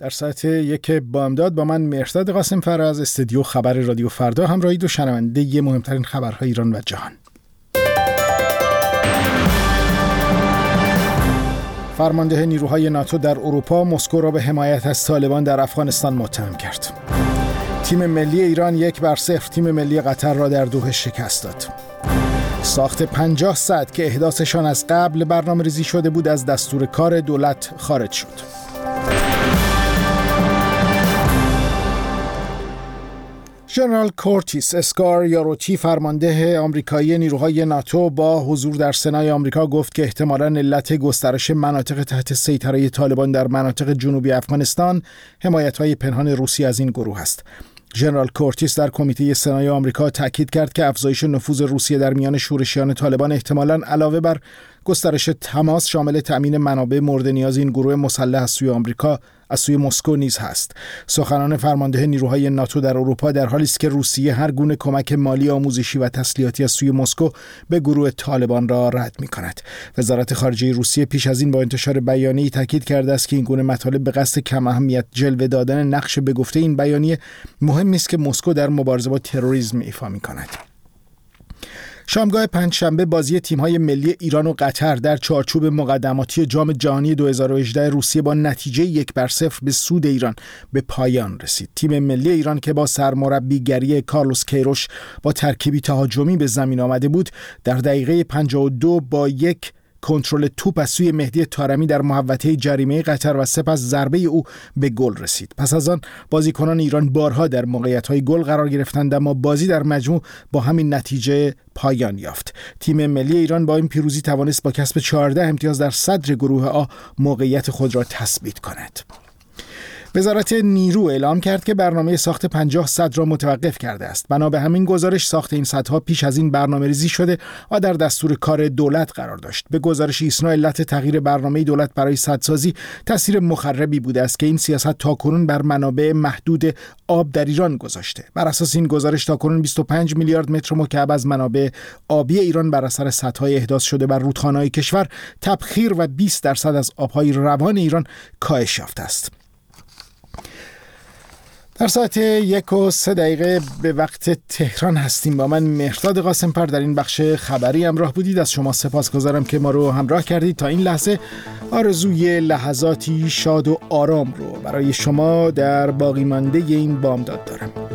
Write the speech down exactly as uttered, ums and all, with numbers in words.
در ساعت یک بامداد با من مهرداد قاسم‌فر از استودیو خبر رادیو فردا همراهید و شنونده ی مهمترین خبرهای ایران و جهان. فرمانده نیروهای ناتو در اروپا مسکو را به حمایت از طالبان در افغانستان متهم کرد. تیم ملی ایران یک بر صفر تیم ملی قطر را در دوحه شکست داد. ساخت پنجاه سد که احداثشان از قبل برنامه‌ریزی شده بود از دستور کار دولت خارج شد. ژنرال کورتیس اسکاریاروتی فرمانده آمریکایی نیروهای ناتو با حضور در سنای آمریکا گفت که احتمالاً علت گسترش مناطق تحت سیطره طالبان در مناطق جنوبی افغانستان حمایت‌های پنهان روسیه از این گروه است. ژنرال کورتیس در کمیته سنای آمریکا تاکید کرد که افزایش نفوذ روسیه در میان شورشیان طالبان احتمالاً علاوه بر گسترش تماس شامل تأمین منابع مورد نیاز این گروه مسلح از سوی آمریکا از سوی مسکو نیز هست. سخنان فرمانده نیروهای ناتو در اروپا در حالی است که روسیه هر گونه کمک مالی، آموزشی و تسلیحاتی از سوی مسکو به گروه طالبان را رد می‌کند. وزارت خارجه روسیه پیش از این با انتشار بیانیه‌ای تاکید کرده است که این گونه مطالب به قصد کم اهمیت جلوه دادن نقش به گفته این بیانیه مهم است که مسکو در مبارزه با تروریسم ایفا می‌کند. شامگاه پنجشنبه بازی تیم‌های ملی ایران و قطر در چارچوب مقدماتی جام جهانی دو هزار و هجده روسیه با نتیجه یک بر صفر به سود ایران به پایان رسید. تیم ملی ایران که با سرمربیگری کارلوس کیروش با ترکیبی تهاجمی به زمین آمده بود، در دقیقه پنجاه و دو با یک کنترل توپ از سوی مهدی طارمی در محوطه جریمه قطر و سپس ضربه او به گل رسید. پس از آن بازیکنان ایران بارها در موقعیت‌های گل قرار گرفتند، اما بازی در مجموع با همین نتیجه پایان یافت. تیم ملی ایران با این پیروزی توانست با کسب چهارده امتیاز در صدر گروه آ موقعیت خود را تثبیت کند. وزارت نیرو اعلام کرد که برنامه ساخت پنجاه سد را متوقف کرده است. بنا به همین گزارش ساخت این سدها پیش از این برنامه‌ریزی شده و در دستور کار دولت قرار داشت. به گزارش ایسنا علت تغییر برنامه دولت برای سدسازی تاثیر مخربی بوده است که این سیاست تاکنون بر منابع محدود آب در ایران گذاشته. بر اساس این گزارش تاکنون بیست و پنج میلیارد متر مکعب از منابع آبی ایران بر اثر سدهای احداث شده بر رودخانه‌های کشور تبخیر و بیست درصد از آبهای روان ایران کاهش یافته است. در ساعت یک و سه دقیقه به وقت تهران هستیم. با من مهرداد قاسم‌فر در این بخش خبری همراه بودید. از شما سپاسگزارم که ما رو همراه کردید. تا این لحظه آرزوی لحظاتی شاد و آرام رو برای شما در باقی مانده این بامداد دارم.